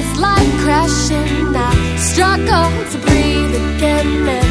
this life crashing. I struggle to breathe again.